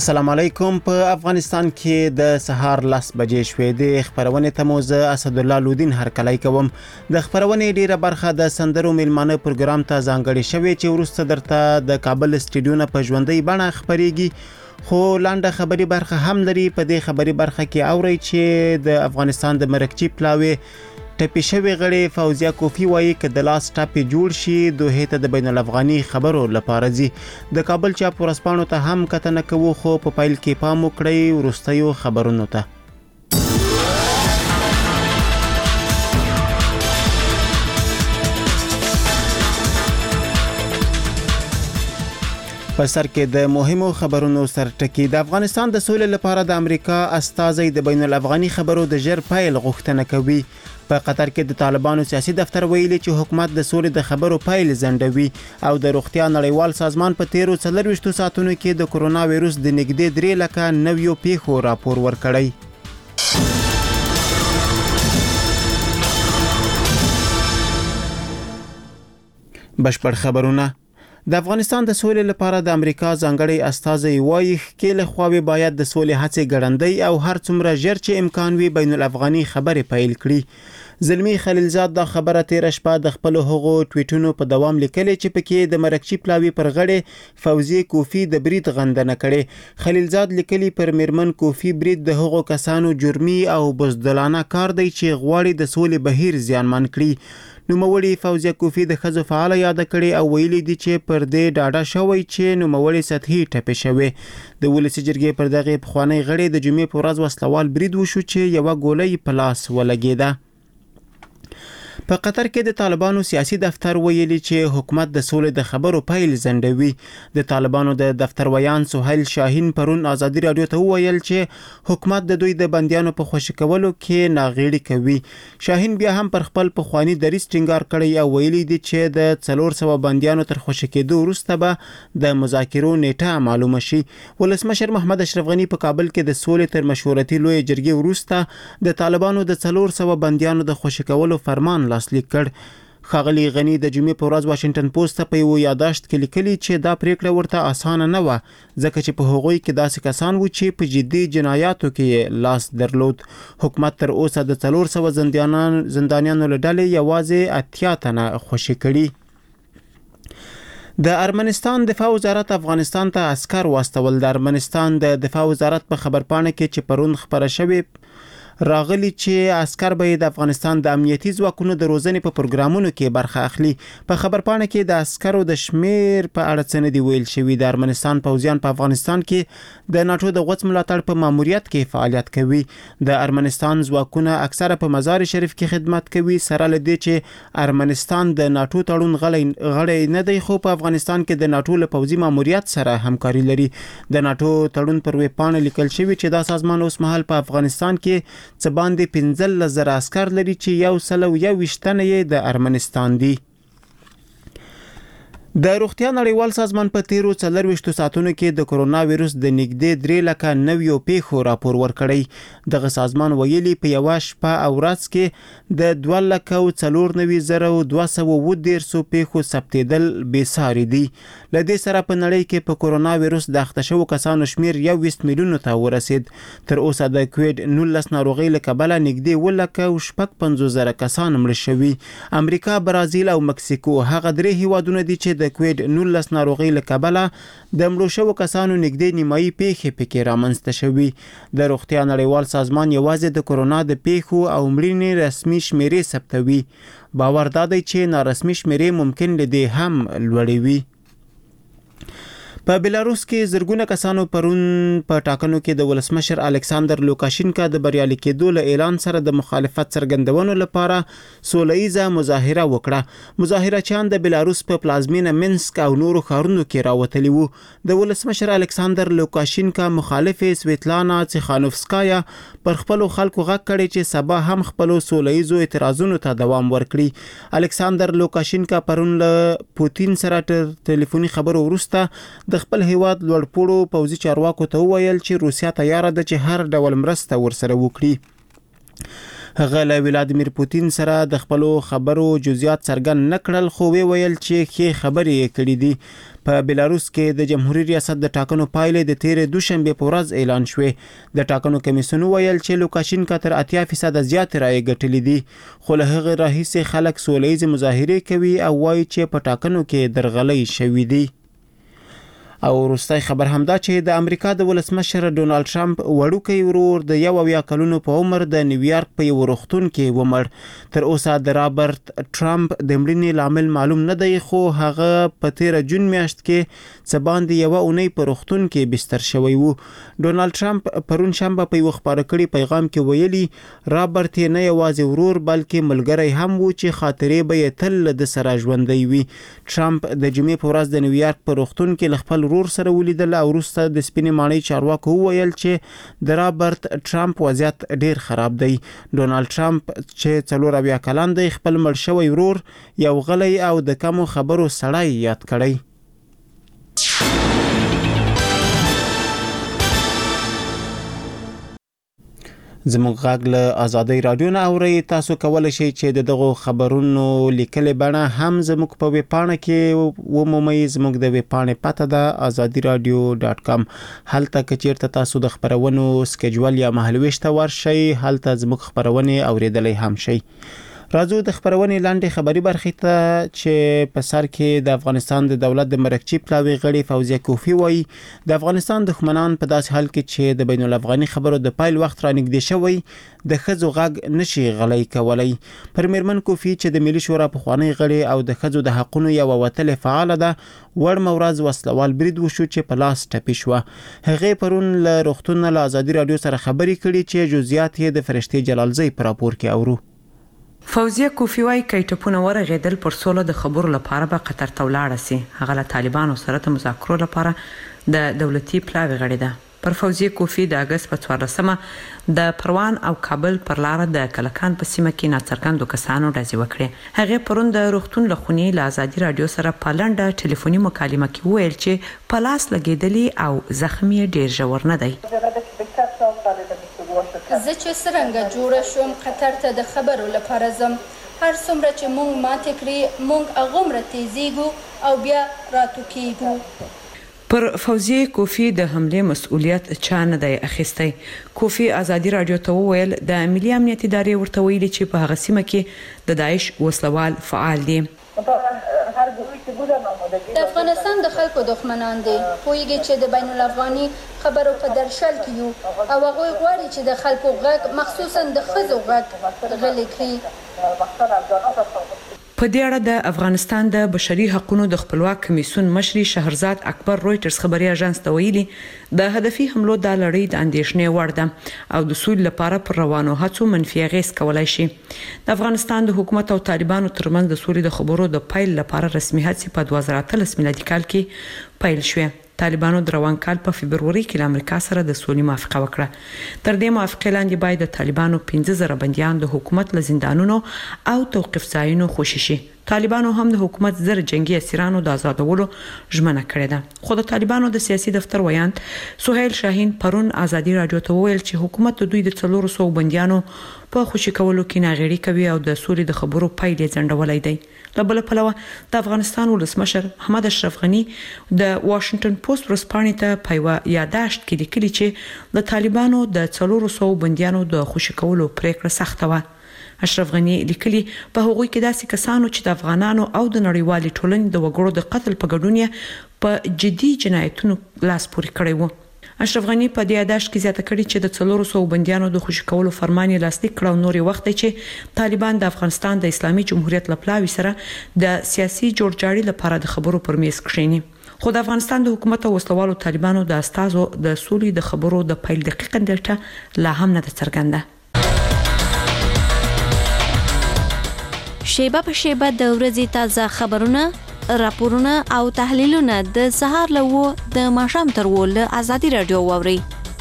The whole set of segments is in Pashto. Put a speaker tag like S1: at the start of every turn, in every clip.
S1: السلام علیکم. په افغانستان کې د سهار 10 بجې شوې د خبرونې ته مو زه اسد الله لودین هرکلی کوم. د خبرونې ډیره برخه د سندرو میلمانه پروګرام ته ځانګړې شوې چې وروسته درته د کابل سټډیو نه په ژوندۍ بڼه خبرېږي، خو لاندې خبري برخه هم لري. په دې خبري برخه کې اوري چې د افغانستان د مرکچی پلاوي ټپي شوی غړي فوزیه کوفی وایي چې د لاس ټاپي جوړ شي دوه ته د بین الافغاني خبرو لپاره ځي. د کابل چاپ ورسپانو ته هم کتنه کوو، خو په پایل کې پام وکړئ وروستیو خبرونو ته. په سر کې د مهمو خبرونو سرټکی. د افغانستان د سولې لپاره د امریکا استازي د بین الافغاني خبرو د ژر پایل غوښتنه کوي. په قطر کې د طالبانو سیاسي دفتر ویلي چې حکومت د سولې د خبرو پایل ځنډوي، او د روغتیا نړیوال سازمان په تیرو 24 ساعتونو کې د کورونا وایروس د نږدې 3 لکه نویو پیښو راپور ورکړی. بشپړ خبرونه. د افغانستان د سولې لپاره د امریکا ځانګړی استازی وایي چې له خواوې باید د سولې هڅې ګړندۍ او هر څومره ژر چې امکان وي بین الافغاني خبرې پیل کړي. زلمی خلیلزاد دا خبره تیر شپه د خپل هغو ټویټونو په دوام لیکلې چې پکې د مرکچی پلاوي پر غړي فوزیه کوفی د برید غندنه کړي. خلیلزاد لیکلي پر میرمن کوفی برید د هغو کسانو جرمي او بزدلانه کار دی چې غواړي د سولې بهیر زیانمن کړي. نوموړي فوزیه کوفی د ښځو فعاله یاد کړي او ویلي دي چې پر دې ډاډه شوی چې نوموړي سطحي ټپي شوی. د ولسی جرګې پر دغه پخوانی غړي د جمعې په ورځ وسلوال برید وشو چې یو ګولۍ په لاس ولګیده. په قطر کې د طالبانو سیاسي دفتر ویلي چې حکومت د سولې د خبرو پیل ځنډوي. د طالبانو د دفتر ویان سهیل شاهین پرون آزادي رادیو ته وویل چې حکومت د دوی د بندیانو په خوشی کولو کې ناغېړي کوي. شاهین بیا هم پر خپل پخوانی دریځ ټینګار کړی او ویلي دي چې د 400 بندیانو تر خوشی کېدو وروسته به د مذاکرو نیټه معلومه شي. ولسمشر محمد اشرف غنی په کابل کې د سولې تر مشورتي لوی جرګې وروسته د طالبانو د 400 بندیانو د خوشی کولو فرمان لاسلیک کړ. ښاغلي غنی د جمعې په ورځ واشنگټن پوسټ ته په یو یاداشت کې لیکلي چې دا پریکړه ورته اسانه نه و، ځکه چې په هغوی کې داسې کسان وو چې په جدي جنایاتو کې لاس درلود. حکومت تر اوسه د 400 زندانیانو له ډلې یوازې 80 تنه خوشي کړي. د ارمنستان دفاع وزارت افغانستان ته عسكر واستول. د ارمنستان د دفاع وزارت په خبرپاڼه کې چې پرون خبره شوې راغلی چې عسكر به د افغانستان د امنیتي ځواکونو د روزنې په پروګرامونو کې برخه اخلي. په خبرپاڼه کې د عسكرو د شمیر په اړه څه نه دی ویل شوی. د ارمنستان پوځیان په افغانستان کې د ناتو د غوڅ ملاتړ په ماموریت کې فعالیت کوي. د ارمنستان ځواکونه اکثره په مزار شریف کې خدمت کوي، سره له دې چې ارمنستان د ناتو تړون غړی نه دی، خو په افغانستان کې د ناتو له پوځي ماموریت سره همکاري لري. د ناتو تړون پر ویبپاڼه لیکل شوی چې دا سازمان اوس مهال په افغانستان کې څه باندې 15,000 عسكر لري چې 121 تنه یې د ارمنستان دي. د روغتیا نړیوال سازمان په تیرو 24 ساعتونو کې د کورونا وایروس د نږدې 3 لکه نویو پیښو راپور ورکړی. دغه سازمان ویلي په یو شپه او ورځ کې د 2,94,210 پیښو ثبتېدل بېساري دي. له دې سره په نړۍ کې په کورونا وایروس د اخته شوو کسانو شمیر 21 میلیونو ته ورسید. تر اوسه د کووید-19 ناروغۍ له کبله نږدې 1,50,000 کسان مړه شوي. امریکا، برازیل او مکسیکو هغه 3 هیوادونه دي چې د کووید-19 ناروغۍ له کبله د مړو شوو کسانو نږدې نیمایي پیښې پکې رامنځته شوي. د روغتیا نړیوال سازمان یوازې د کورونا د پیښو او مړینې رسمي شمیرې ثبتوي. باور دا دی چې نارسمي شمیرې ممکن له دې هم لوړې وي. په بلاروس کې زرګونه کسانو پرون په ټاکنو کې د ولسمشر الکساندر لوکاشینکا د بریالي کېدو له اعلان سره د مخالفت څرګندونو لپاره سولهییزه مظاهره وکړه. مظاهرچیان د بلاروس په پلازمینه منسک او نورو ښارونو کې راوتلي وو. د ولسمشر الکساندر لوکاشینکا مخالف سویتلانا تیخانوفسکایا پر خپل خلکو غږ کړی چې سبا هم خپل سولهییزو اعتراضونو ته دوام ورکړي. الکساندر لوکاشینکا پرون له پوتین سره ټلیفوني خبرو وروسته د خپل هیواد لوړپوړو پوځي چارواکو ته وویل چې روسیا تیار ده چې هر ډول مرسته ورسره وکړي. هغه له ولادیمیر پوتین سره د خپل خبرو جزئیات څرګند نکړل، خو ویل چې ښه خبرې کړې دي. په بلاروس کې د جمهوریت ریاست د ټاکنو پایلې د تیرې دوشنبه په ورځ اعلان شوې. د ټاکنو کمیسیون ویل چې لوکاشینکا تر 80% زیات رایې ګټلې دي، خو له هغه راهیسې خلک سولهییز مظاهرې کوي او وایي چې په ټاکنو کې درغلۍ شوې دي. او وروستی خبر همدا چې د امریکا د ولسمشر ډونالد ټرمپ وړوکی ورور د 21 کلونو په عمر د نیویارک په یو روغتون کې ومړ. تر اوسه د رابرټ ټرمپ د مړینې لامل معلوم نه دی، خو هغه په 13 جون میاشت کې څه باندې یوه اونۍ په روغتون کې بستر شوی و. ډونالد ټرمپ پرون شنبه په یو خپاره کړي پیغام کې ویلي رابرټ نه یوازې ورور بلکې ملګری هم و چې خاطرې به یې تل د سره ژوندۍ وي. ټرمپ د جمعې په ورځ د نیویارک په روغتون کې خپل ورور سره ولیدل او وروسته د سپینې ماڼۍ چارواکو وویل چې د رابرټ ټرمپ وضعیت ډیر خراب دی. ډونالد ټرمپ چې 40 کلن دی خپل مړ شوی ورور یو غلی او د کمو خبرو سړی یاد کړی. زموږ غږ له آزادۍ رادیو نه اورئ. تاسو کولی شئ چې دغه خبرونو لیکلې بڼه هم زموږ په ویب پاڼه کې ومومئ. زموږ د ویب پاڼې پته ده azadiradio.com. هلته که چیرته تاسو د خبرونو سکیجول یا مهالویش ته ورشئ، هلته زموږ خبرونه اوریدلی هم شئ. راځو د خبرونې لاندې خبري برخې ته چې په سر کې د افغانستان د دولت د مرکچی پلاوی غړي فوزیه کوفی وایي د افغانستان دښمنان په داسې حال کې چې د بین الافغاني خبرو د پایل وخت را نږدې شوی د ښځو غږ نشي غلی کولی. پر میرمن کوفی چې د ملي شورا پخوانی غړي او د ښځو د حقونو یو وتلې فعال ده وړ مورز وسلوال برید وشو چې په لاس ټپي شوه. هغې پرون له روغتون له آزادي رادیو سره خبرې کړي چې جزئیات یې د فرشتي جلالزی په راپور کې اورو.
S2: فوزیه کوفی وايي کایټپونه ورغېدل پر سوله د خبرو لپاره به قطر ته ولاړ سي. هغه له طالبانو سره د مذاکرو لپاره د دولتي پلاوی غړي ده. پر فوزیه کوفی د اگست په 14مه د پروان او کابل پر لار د کلکان په سیمه کې ناڅرګندو کسانو ډزې وکړې. هغه پرون د روغتون له خونې له آزادي رادیو سره په لنډه ټلیفوني مکالمه کې ویل چې په لاس لګېدلې او زخم یې ډیر ژور نه دی.
S3: زه چې څرنګه جوړه شوم قطر ته د خبرو لپاره ځم. هر څومره چې مونږ ماتې کړي مونږ هغومره تیزیږو او بیا راتوکیږو.
S2: پر فوزیه کوفی د حمله مسؤلیت چا نه دی اخیستی. کوفی آزادي رادیو ته وویل د ملي امنیت ادارې ورته ویلي چې په هغه سیمه کې د داعش وسلوال فعال دي.
S3: د افغانستان د خلکو دښمنان دي. پوهیږي چې د بین الافغاني خبرو په درشل کې یو او هغه غواړي چې د خلکو غږ مخصوصا د ښځو غږ غلي کړي.
S2: په دې اړه د افغانستان د بشري حقوقو د خپلواک کمیسیون مشري شهرزاد اکبر رويټرز خبري اژانس ته ویلي د هدفي حملو د لړۍ د اندېښنې وړ ده او د سولې لپاره پر روانو هڅو منفي اغېز کولای شي. د افغانستان د حکومت او طالبانو ترمنځ د سولې د خبرو د پایل لپاره رسمي هڅې په 2013 میلادي کال کې پیل شوې. طالبانو د روان کال په فبروري کې له امریکا سره د سولې موافقه وکړه. تر دې موافقې لاندې باید د طالبانو 15,000 بنديان د حکومت له زندانونو او توقيف ځایونو خوشي شي. طالبانو هم د حکومت زر جنگي اسیرانو د آزادولو ژمنه کړې ده. خو د طالبانو د سیاسي دفتر ویاند سهیل شاهین پرون آزادي رادیو ته وویل چې حکومت د دوی د 400 بنديانو په خوشي کولو کې ناغېړي کوي او د سولې د خبرو پایلې ځنډولای دی. له بل پلوه د افغانستان ولسمشر محمد اشرف غنی د واشنگټن پوسټ ورځپاڼې ته په یوه یاداشت کې لیکلي چې د طالبانو د 400 بنديانو د خوشي کولو پریکړه سخته وه. اشرف غنی لیکلي په هغوی کې داسې کسانو چې د افغانانو او د نړیوالې ټولنې د وګړو د قتل په ګډون په جدي جنایتونو لاس پورې کړی و. اشرف غنی په دې یاداشت کې زیاته کړې چې د 400 بنديانو د خوشي کولو فرمان یې لاسلیک کړ او نورې وخت چې طالبان د افغانستان د اسلامي جمهوریت لپاره سره د سیاسي جوړجاړي لپاره د خبرو پر میز کښینی. خو د افغانستان د حکومت او وسلوالو طالبانو د استازو د سولې د خبرو د پیل دقیقاً دلته لا هم نه څرګنده.
S4: شیبه په شیبه د ورځې تازه خبرونه، راپورونه او تحلیلونه د سهار له 9 د ماښام تر 10 له آزادي رادیو واوري.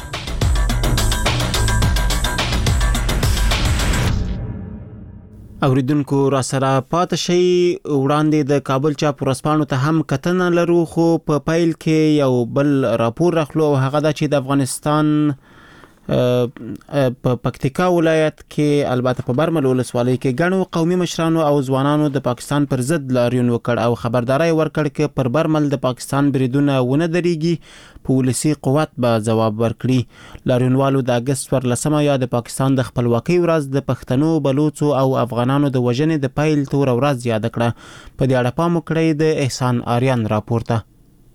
S1: اوریدونکو را سره پات شي. وړاندې د کابل چاپ ورځپاڼو ته هم کتنه لرو، خو په پیل کې یو بل راپور راخلو او هغه دا چې د افغانستان په پکتیکا ولایت کې البته په برمل ولسوالۍ کې ګڼو قومي مشرانو او ځوانانو د پاکستان پر ضد لاریون وکړ او خبرداري ورکړ چې پر برمل د پاکستان بریدونه ونه درېږي په ولسی قوت به جواب ورکړي. لاریونوالو د اگست 14 یا د پاکستان د خپلواکۍ ورځ د پښتنو، بلوچو او افغانانو د وژنې د پیل تور ورځ یاد کړه. په دې اړه پام وکړئ د احسان آریان راپورته.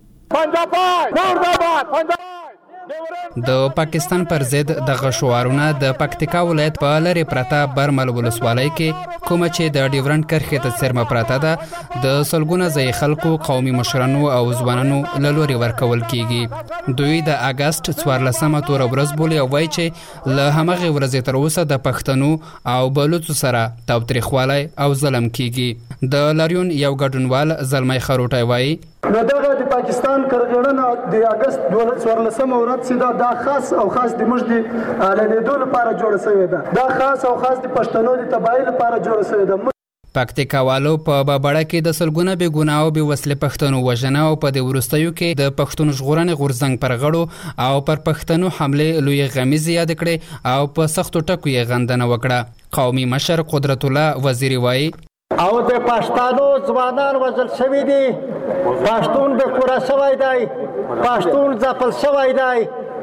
S5: د پاکستان پر ضد د غشوارونه د پکتیکا ولایت په لری پرتا برمل ولسوالۍ کې کوم چې د ډیورنډ کرښې ته سرمه پراته ده د سلګونه ځای خلکو، قومي مشرانو او ځوانانو لوري ورکول کیږي. دوی د اگست 14 تور ورځ بولي او وایي چې له همغه ورځې تر اوسه د پښتنو او بلوچو سره تاوتریخوالی او ظلم کیږي. د لاریون یو ګډونوال زلمی خروټی وایي
S6: نو دغه د پاکستان کرغړنه د اگست 14 ورځ سیده دا خاص او خاص د موږ د اعلانېدو لپاره جوړه شوې ده. دا خاص او خاص د پښتنو د تباہي لپاره جوړه شوې ده.
S5: پکتیکاوالو په بابړه کې د سلګونه بې ګناه او بې وسلې پښتنو وژنه او په دې وروستیو کې د پښتون ژغورنې غورځنګ پر غړو او پر پښتنو حمله لوی غمیزه یاد کړي او په سختو ټکو یې غندنه وکړه. قومي مشر قدرت الله وزیری وایي
S7: او د پښتنو ځوانان وژل شوي دي، پښتون به کورا شوی دی، پښتون ځپل شوی دی،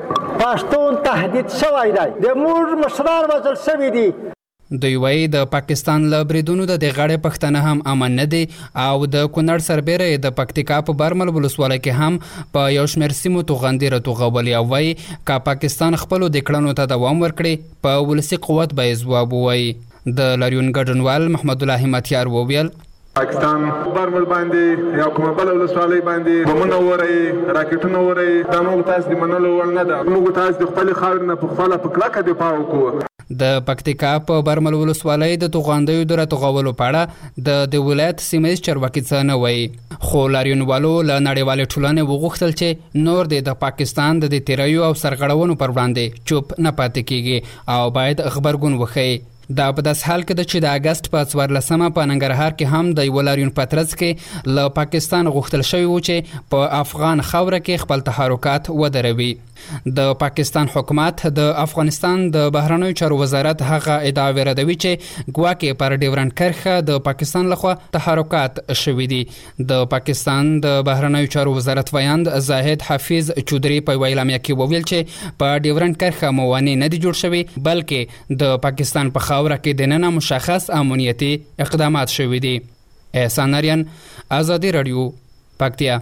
S7: پښتون تهدید شوی دی، د موږ مشران وژل شوي دي.
S5: دوی وایي د پاکستان له بریدونو د غړې پښتنه هم امن نه دي او د کونړ سربېره د پکتیکا په برمل ولسوالۍ کې هم په یو شمېر سیمو توغندي راتوغولي او وایي که پاکستان خپلو د کړنو ته دوام ورکړي په ولسي قوت به یې ځواب ووایي. د لاریون ګډونوال محمد الله همتیار وویل
S8: پاکستان برمل باندې یا کومه بل ولسوالۍ باندې بمونه وری راکټونه وری دا موږ تاسو د منلو وړ نه ده. موږ تاسو د خپل خاور نه په خپل په کلکه دفاع وکړو.
S5: د پکتیکا په برمل ولسوالۍ د توغندیو د راتوغولو په اړه د ولایت سیمه چارواکي څه نه وایي، خو لاریونوالو له نړیوالې ټولنې وغوښتل چې نور د پاکستان د تیریو او سرغړونو پر وړاندې چوپ نه پاتې کیږي او باید خبرګون وښيي. دا په داس حال کې چې د اگست په 14 په ننګرهار کې هم د ولاریون پترز کې له پاکستان غوښتل شوی و چې په افغان خاوره کې خپل تحرکات ودروي. د پاکستان حکومت د افغانستان د بهرنیو چارو وزارت هغه ادعا ردوي چې ګواکې پر ډیورنډ کرښه د پاکستان لخوا تحرکات شوي دي. د پاکستان د بهرنیو چارو وزارت ویاند زاهد حفیظ چودري په ویلامیا کې وویل چې په ډیورنډ کرښه موانع نه دي جوړ شوي بلکې د پاکستان په خاوره کې دننه مشخص امنیتي اقدامات شوي دي. احسان آریان، آزادی رادیو، پکتیا.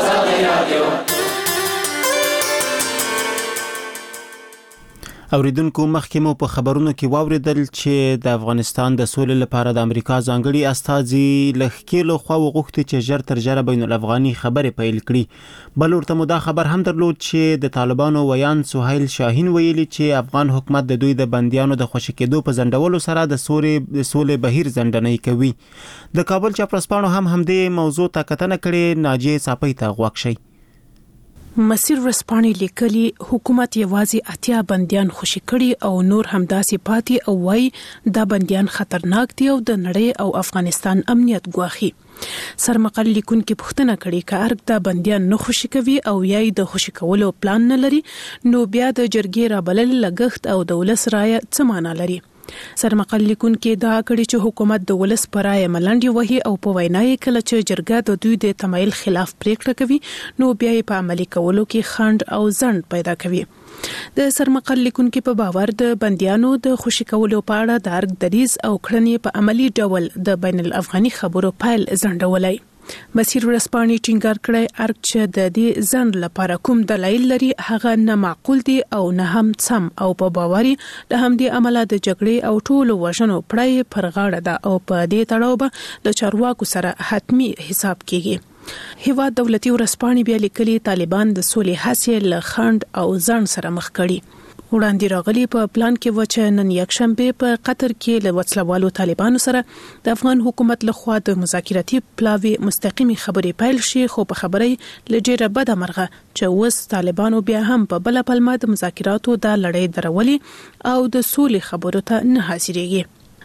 S1: اوریدونکو مخکې مو په خبرونو کې واوریدل چې د افغانستان د سولې لپاره د امریکا ځانګړي استازي لخکېلو خوا وغوښتي چې ژر تر ژره بین الافغاني خبرې پیل کړي. بل ورته مو دا خبر هم درلود چې د طالبانو ویان سهیل شاهین ویلي چې افغان حکومت د دوی د بندیانو د خوشی کېدو په ځنډولو سره د سولې بهیر ځنډنۍ کوي. د کابل چاپرسپانو هم همدې موضوع ته کتنه کړې. ناجیه صاپۍ ته غوږ شئ.
S9: مسیر ورسپانې لیکلي حکومت یوازې 80 بندیان خوشی کړي او نور همداسې پاتې او وايي دا بندیان خطرناک دي او د نړۍ او افغانستان امنیت ګواخي. سرمقل لیکونکو پوښتنه کړې چې ارګ دا بندیان نه خوشی کوي او یای د خوشی کولو پلان نه لري نو بیا د جرګې را بلل لګښت او د ولس رایه څه معنا لري. سرمقل لیکونکو دا کړي چې حکومت د ولس پر رایه ملنډي وهي او په وینا یې کله چې جرګه د دوی د تمایل خلاف پریکړه کوي نو بیا یې په عملي کولو کې خنډ او ځنډ پیدا کوي. د سرمقل لیکونکو په باور د بندیانو د خوشی کولو په اړه د ارګ دریز او کړنې په عملی ډول د بین الافغاني خبرو پایل ځنډولای. مسیر ورسپانې ټینګار کړی ارګ چې د دې ځند لپاره کوم دلایل لري هغه نه معقول دي او نه هم سم او په باوري د همدې عمله د جګړې او ټولو وژنو پړای پر غاړه ده او په دې تړاو به د چارواکو سره حتمی حساب کیږي. هیواد دولتي ورسپانې بیا لیکلي طالبان د سولې حاصل خند او ځان سره مخ کړي. وړاندې راغلي په پلان کې و چې نن یکشنبه په قطر کې له وسلوالو طالبانو سره د افغان حکومت لخوا د مذاکراتي پلاوي مستقيمي خبرې پیل شي خو په خبرې لجیره بده مرغه چې اوس طالبانو بیا هم په بل پلمه د مذاکراتو د لړۍ درولي او د سولې خبرو ته نه حاضرېږي.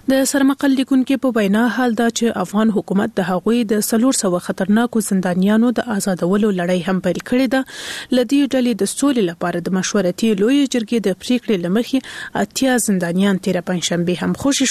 S9: د سرمقل لیکونکو په وینا حال دا چې افغان حکومت د هغوی د 400 خطرناکو زندانیانو د آزادولو لړۍ هم پیل کړې ده. لدی ډلې د سولې لپاره د مشورتي لوی جرګې د پریکړې لمخې 80 زندانیان 13 پنځشنبه هم خوشي